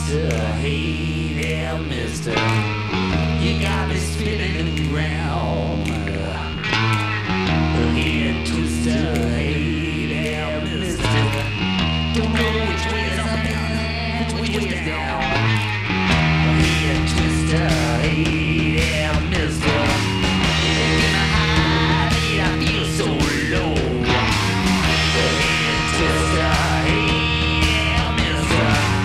twister, hey there, mister. You got me spinning around. Head twister, hey there, mister. Don't know which way is up and which way is down.